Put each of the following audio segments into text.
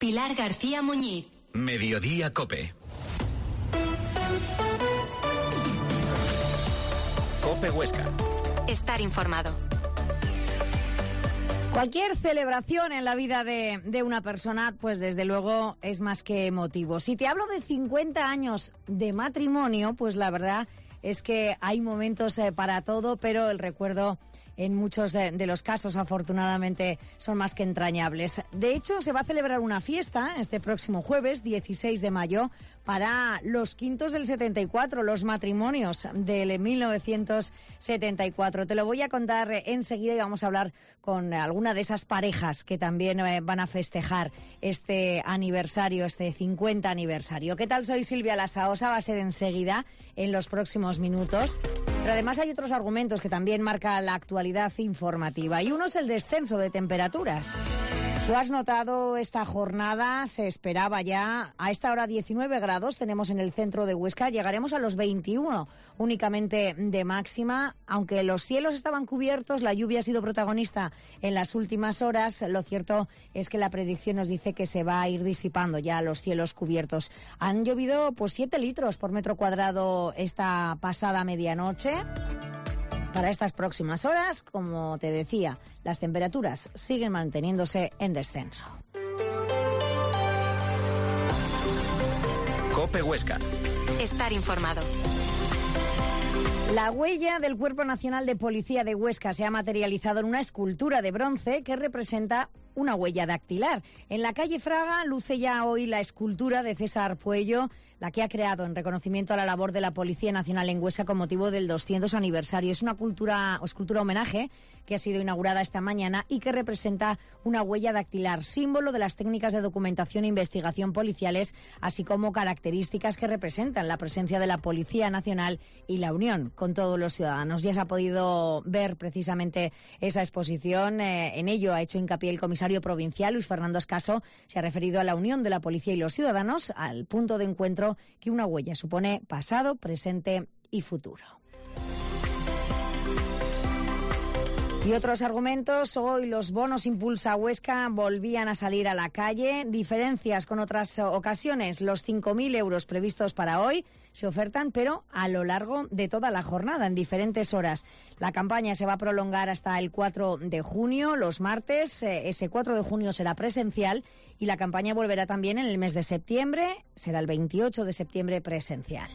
Pilar García Muñiz. Mediodía COPE. COPE Huesca. Estar informado. Cualquier celebración en la vida de una persona, pues desde luego es más que emotivo. Si te hablo de 50 años de matrimonio, pues la verdad es que hay momentos para todo, pero el recuerdo en muchos de los casos, afortunadamente, son más que entrañables. De hecho, se va a celebrar una fiesta este próximo jueves, 16 de mayo, para los quintos del 74, los matrimonios del 1974. Te lo voy a contar enseguida y vamos a hablar con alguna de esas parejas que también van a festejar este aniversario, este 50 aniversario. ¿Qué tal? Soy Silvia Lasaosa, va a ser enseguida, en los próximos minutos. Pero además hay otros argumentos que también marca la actualidad informativa, y uno es el descenso de temperaturas. ¿Lo has notado esta jornada? Se esperaba ya. A esta hora 19 grados tenemos en el centro de Huesca. Llegaremos a los 21 únicamente de máxima. Aunque los cielos estaban cubiertos, la lluvia ha sido protagonista en las últimas horas. Lo cierto es que la predicción nos dice que se va a ir disipando ya los cielos cubiertos. Han llovido 7 litros por metro cuadrado esta pasada medianoche. Para estas próximas horas, como te decía, las temperaturas siguen manteniéndose en descenso. COPE Huesca. Estar informado. La huella del Cuerpo Nacional de Policía de Huesca se ha materializado en una escultura de bronce que representa una huella dactilar. En la calle Fraga luce ya hoy la escultura de César Puello, la que ha creado en reconocimiento a la labor de la Policía Nacional en Huesca con motivo del 200 aniversario. Es una escultura homenaje que ha sido inaugurada esta mañana y que representa una huella dactilar, símbolo de las técnicas de documentación e investigación policiales, así como características que representan la presencia de la Policía Nacional y la unión con todos los ciudadanos. Ya se ha podido ver precisamente esa exposición. En ello ha hecho hincapié el comisario provincial, Luis Fernando Escaso. Se ha referido a la unión de la policía y los ciudadanos, al punto de encuentro que una huella supone pasado, presente y futuro. Y otros argumentos: hoy los bonos Impulsa Huesca volvían a salir a la calle. Diferencias con otras ocasiones: los 5.000 euros previstos para hoy se ofertan, pero a lo largo de toda la jornada, en diferentes horas. La campaña se va a prolongar hasta el 4 de junio, los martes. Ese 4 de junio será presencial y la campaña volverá también en el mes de septiembre. Será el 28 de septiembre presencial.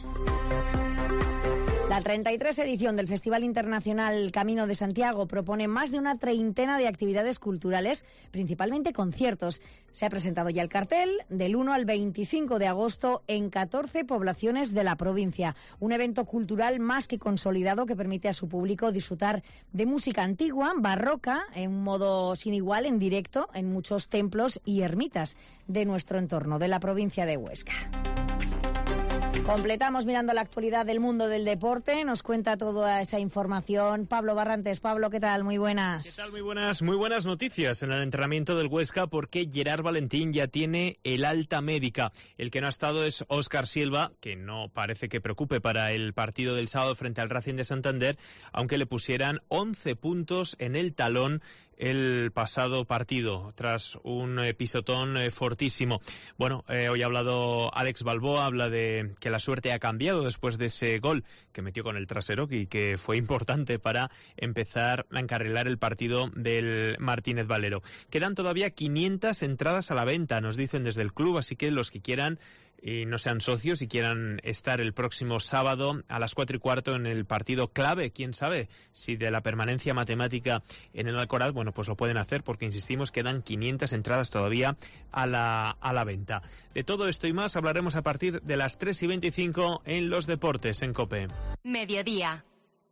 La 33 edición del Festival Internacional Camino de Santiago propone más de una treintena de actividades culturales, principalmente conciertos. Se ha presentado ya el cartel del 1 al 25 de agosto en 14 poblaciones de la provincia. Un evento cultural más que consolidado que permite a su público disfrutar de música antigua, barroca, en un modo sin igual, en directo, en muchos templos y ermitas de nuestro entorno, de la provincia de Huesca. Completamos mirando la actualidad del mundo del deporte. Nos cuenta toda esa información Pablo Barrantes. Pablo, ¿qué tal? Muy buenas. ¿Qué tal? Muy buenas noticias en el entrenamiento del Huesca, porque Gerard Valentín ya tiene el alta médica. El que no ha estado es Óscar Silva, que no parece que preocupe para el partido del sábado frente al Racing de Santander, aunque le pusieran 11 puntos en el talón el pasado partido, tras un pisotón fortísimo. Bueno, hoy ha hablado Alex Balboa, habla de que la suerte ha cambiado después de ese gol que metió con el trasero y que fue importante para empezar a encarrilar el partido del Martínez Valero. Quedan todavía 500 entradas a la venta, nos dicen desde el club, así que los que quieran y no sean socios y quieran estar el próximo sábado a las 4:15 en el partido clave, quién sabe si de la permanencia matemática en el Alcoraz, bueno, pues lo pueden hacer, porque insistimos, quedan 500 entradas todavía a la venta. De todo esto y más hablaremos a partir de las 3:25 en los deportes en COPE. Mediodía.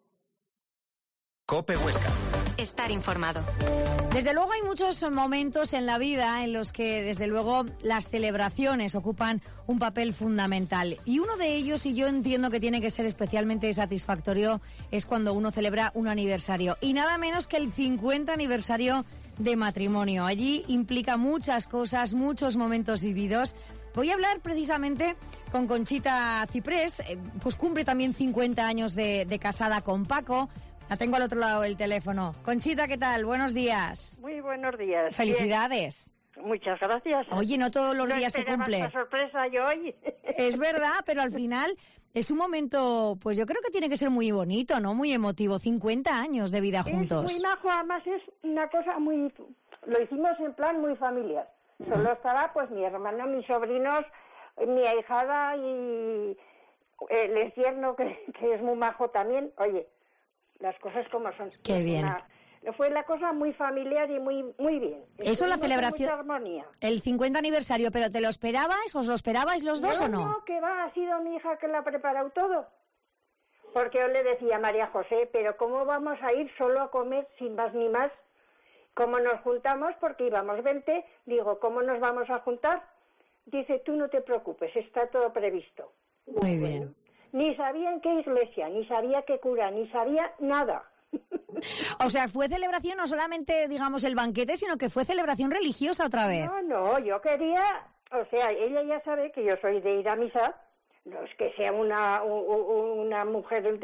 COPE Huesca. Estar informado. Desde luego hay muchos momentos en la vida en los que, desde luego, las celebraciones ocupan un papel fundamental. Y uno de ellos, y yo entiendo que tiene que ser especialmente satisfactorio, es cuando uno celebra un aniversario. Y nada menos que el 50 aniversario de matrimonio. Allí implica muchas cosas, muchos momentos vividos. Voy a hablar precisamente con Conchita Ciprés, pues cumple también 50 años de casada con Paco. La tengo al otro lado del teléfono. Conchita, ¿qué tal? Buenos días. Muy buenos días. Felicidades. Bien. muchas gracias. Oye, no todos los días se cumple. Esta sorpresa yo hoy. Es verdad, pero al final es un momento, pues yo creo que tiene que ser muy bonito, ¿no? Muy emotivo. 50 años de vida juntos. Es muy majo, además es una cosa muy... Lo hicimos en plan muy familiar. Solo estará pues mi hermano, mis sobrinos, mi ahijada y el yerno que es muy majo también. Oye, las cosas como son. Qué bien. Fue la cosa muy familiar y muy bien. Eso la celebración, mucha armonía. El 50 aniversario, ¿pero te lo esperabas? ¿Os lo esperabais los dos o no? No, que va, ha sido mi hija que lo ha preparado todo. Porque yo le decía a María José, pero ¿cómo vamos a ir solo a comer sin más ni más? ¿Cómo nos juntamos? Porque íbamos 20. Digo, ¿cómo nos vamos a juntar? Dice, tú no te preocupes, está todo previsto. Muy bien. Ni sabía en qué iglesia, ni sabía qué cura, ni sabía nada. O sea, fue celebración no solamente, digamos, el banquete, sino que fue celebración religiosa otra vez. No, yo quería... O sea, ella ya sabe que yo soy de ir a misa. No es que sea una mujer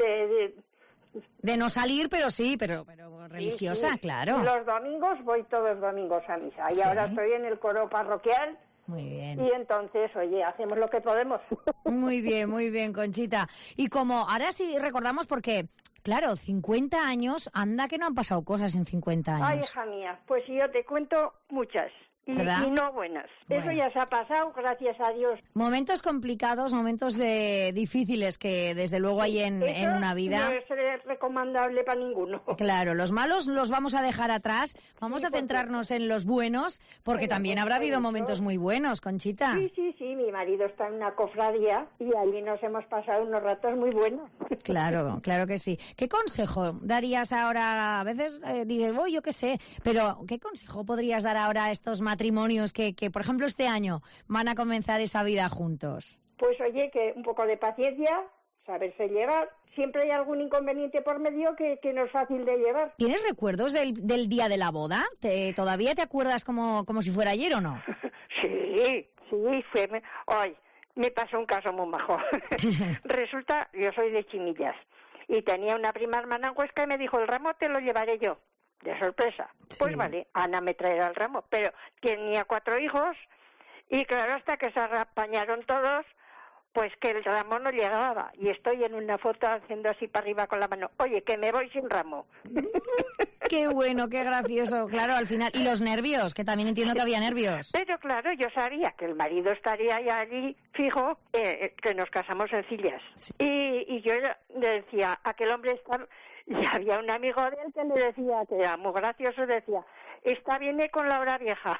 de no salir, pero sí, pero religiosa, sí. Claro. Los domingos voy todos los domingos a misa. ¿Sí? Y ahora estoy en el coro parroquial. Muy bien. Y entonces, oye, hacemos lo que podemos. Muy bien, Conchita. Y como ahora sí recordamos porque, claro, 50 años, anda que no han pasado cosas en 50 años. Ay, hija mía, pues yo te cuento muchas. Y no buenas. Bueno. Eso ya se ha pasado, gracias a Dios. Momentos complicados, momentos difíciles que desde luego hay en una vida. No es recomendable para ninguno. Claro, los malos los vamos a dejar atrás, vamos a centrarnos en los buenos, porque también habrá habido momentos muy buenos, Conchita. Sí, mi marido está en una cofradía y allí nos hemos pasado unos ratos muy buenos. Claro que sí. ¿Qué consejo darías ahora? A veces dices, yo qué sé, pero ¿qué consejo podrías dar ahora a estos matrimonios que, por ejemplo, este año van a comenzar esa vida juntos? Pues oye, que un poco de paciencia, saberse llevar. Siempre hay algún inconveniente por medio que no es fácil de llevar. ¿Tienes recuerdos del día de la boda? ¿Todavía te acuerdas como si fuera ayer o no? Sí, fue... Hoy me pasó un caso muy majo. Resulta, yo soy de Chimillas y tenía una prima hermana en Huesca y me dijo, el ramo te lo llevaré yo. De sorpresa. Sí. Pues vale, Ana me traerá el ramo, pero tenía 4 hijos y claro, hasta que se apañaron todos, pues que el ramo no llegaba. Y estoy en una foto haciendo así para arriba con la mano. Oye, que me voy sin ramo. Qué bueno, qué gracioso. Claro, al final. Y los nervios, que también entiendo que había nervios. Pero claro, yo sabía que el marido estaría ya allí fijo, que nos casamos sencillas. Sí. Y yo le decía, aquel hombre está... Y había un amigo de él que le decía, que era muy gracioso, decía, esta viene con la hora vieja.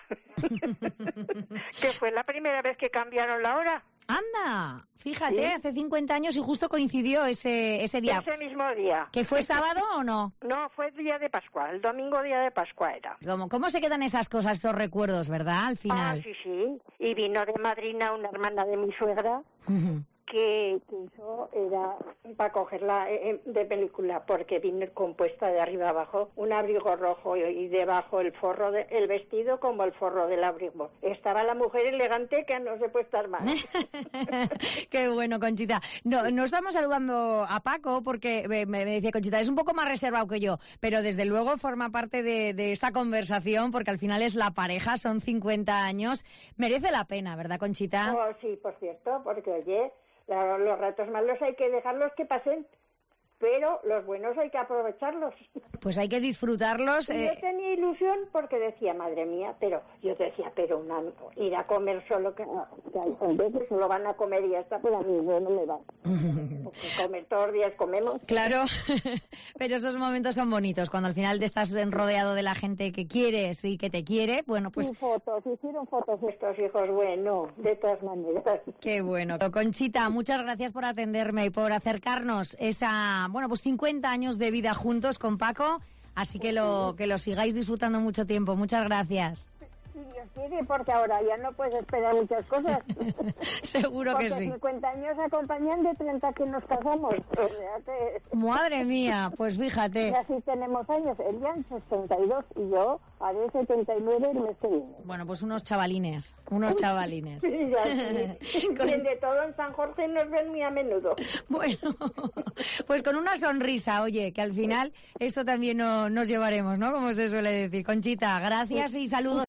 Que fue la primera vez que cambiaron la hora. Anda, fíjate, ¿sí? Hace 50 años y justo coincidió ese día. Ese mismo día. ¿Que fue sábado o no? No, fue día de Pascua, el domingo día de Pascua era. ¿Cómo se quedan esas cosas, esos recuerdos, verdad, al final? Sí. Y vino de madrina una hermana de mi suegra. Uh-huh. Que eso era para cogerla de película, porque vino compuesta de arriba abajo, un abrigo rojo y debajo el forro el vestido como el forro del abrigo. Estaba la mujer elegante que no se puede estar más. Qué bueno, Conchita. No estamos saludando a Paco porque me decía, Conchita, es un poco más reservado que yo, pero desde luego forma parte de esta conversación porque al final es la pareja, son 50 años. Merece la pena, ¿verdad, Conchita? Oh, sí, por cierto, porque oye... Los ratos malos hay que dejarlos que pasen, pero los buenos hay que aprovecharlos. Pues hay que disfrutarlos. Yo tenía ilusión porque decía, madre mía, pero yo decía, ir a comer solo, que hay veces solo van a comer y ya está, pero a mí no me va. Porque comer todos los días comemos. Claro, pero esos momentos son bonitos, cuando al final te estás rodeado de la gente que quieres y que te quiere, bueno, pues... Hicieron fotos estos hijos, bueno, de todas maneras. Qué bueno. Conchita, muchas gracias por atenderme y por acercarnos esa... Bueno, pues 50 años de vida juntos con Paco, así que lo sigáis disfrutando mucho tiempo. Muchas gracias. Si Dios quiere, porque ahora ya no puedes esperar muchas cosas. Seguro que sí. Porque 50 años acompañan de 30 que nos casamos. O sea que... Madre mía, pues fíjate. Y así tenemos años. Él ya en 62 y yo haré 79 el mes que viene. Bueno, pues unos chavalines. Sí, ya, sí. Bien de todo en San Jorge nos ven muy a menudo. Bueno, pues con una sonrisa, oye, que al final eso también nos llevaremos, ¿no? Como se suele decir. Conchita, gracias y saludos.